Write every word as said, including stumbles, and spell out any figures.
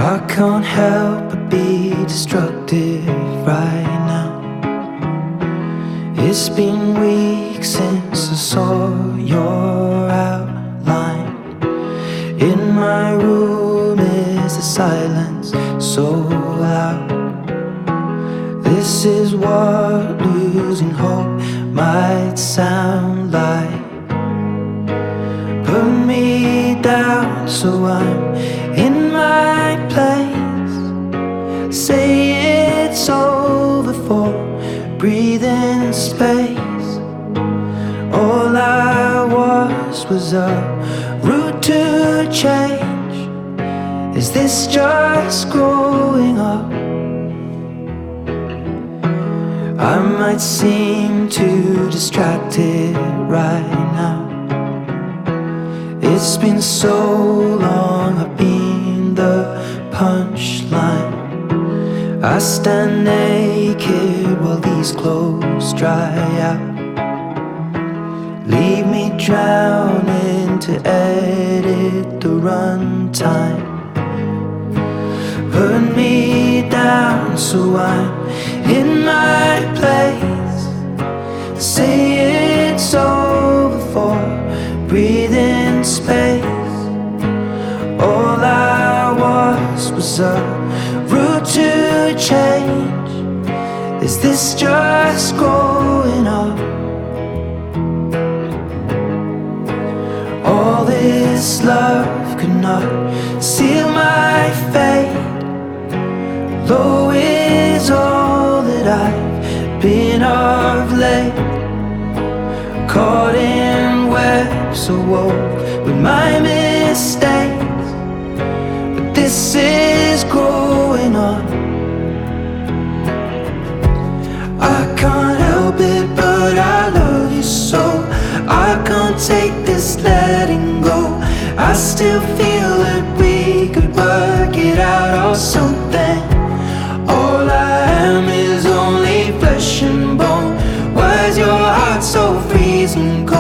I can't help but be destructive right now. It's been weeks since I saw your outline. In my room is the silence so loud. This is what losing hope might sound like. Put me down so I'm in my place. Say it's over for breathing space. All I was was a route to change. Is this just growing up? I might seem too distracted right now. It's been so long, I've been the punchline. I stand naked while these clothes dry out. Leave me drowning to edit the runtime. Put me down so I'm in my place. Say it's over for breathing space. All I was was a route to change. Is this just growing up? All this love could not seal my fate. Low is all that I've been of late. Caught in webs so woven with my mistakes. But this is growing up. I can't help it, but I love you so. I can't take this letting go. I still feel that we could work it out or something. All I am is only flesh and bone. Why is your heart so freezing cold?